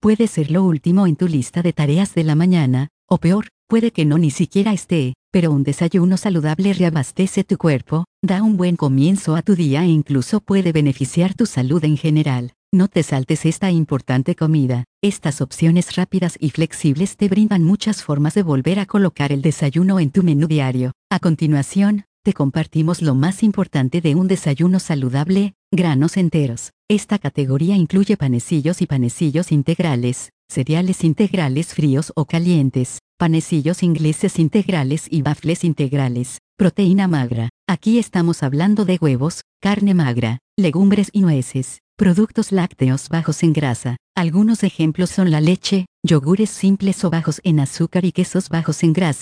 puede ser lo último en tu lista de tareas de la mañana, o peor, puede que no ni siquiera esté, pero un desayuno saludable reabastece tu cuerpo, da un buen comienzo a tu día e incluso puede beneficiar tu salud en general. No te saltes esta importante comida. Estas opciones rápidas y flexibles te brindan muchas formas de volver a colocar el desayuno en tu menú diario. A continuación, te compartimos lo más importante de un desayuno saludable: granos enteros. Esta categoría incluye panecillos y panecillos integrales, cereales integrales fríos o calientes, panecillos ingleses integrales y waffles integrales. Proteína magra. Aquí estamos hablando de huevos, carne magra, legumbres y nueces. Productos lácteos bajos en grasa. Algunos ejemplos son la leche, yogures simples o bajos en azúcar y quesos bajos en grasa.